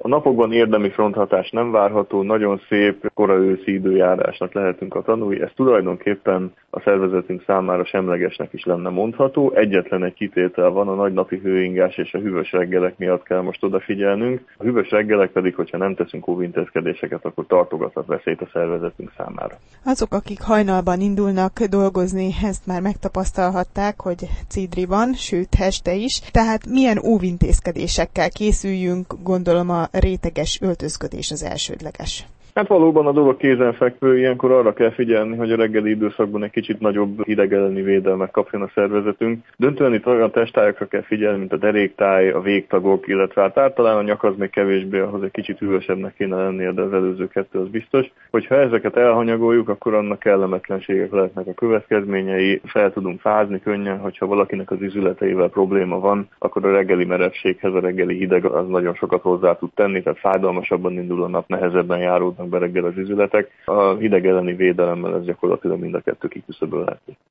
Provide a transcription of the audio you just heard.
napokban érdemi fronthatás nem várható, nagyon szép, kora őszi időjárásnak lehetünk a tanúi. Ez tulajdonképpen a szervezetünk számára semlegesnek is lenne mondható. Egyetlen egy kitétel van, a nagy napi hőingás és a hűvös reggelek miatt kell most odafigyelnünk. A hűvös reggelek pedig, hogyha nem teszünk óvintézkedéseket, akkor tartogathat veszélyt a szervezetünk számára. Azok, akik hajnalban indulnak dolgozni, ezt már megtapasztalhatták, hogy cidri van, sőt heste is. Tehát milyen óvintézkedésekkel készüljünk, gondolom a réteges öltözködés az elsődleges. Hát valóban a dolog kézenfekvő, ilyenkor arra kell figyelni, hogy a reggeli időszakban egy kicsit nagyobb hideg elleni védelmet kapjon a szervezetünk. Döntően itt olyan testtájokra kell figyelni, mint a deréktáj, a végtagok, illetve hát általában a nyak az még kevésbé, ahhoz egy kicsit hűvösebbnek kéne lennie, de az előző kettő az biztos. Hogyha ezeket elhanyagoljuk, akkor annak kellemetlenségek lehetnek a következményei, fel tudunk fázni könnyen, hogyha valakinek az izületeivel probléma van, akkor a reggeli merevséghez a reggeli hideg az nagyon sokat hozzá tud tenni, tehát fájdalmasabban indul a nap, nehezebben járódnak be reggel az izületek. A hideg elleni védelemmel ez gyakorlatilag mind a kettő kiküszöbölhető.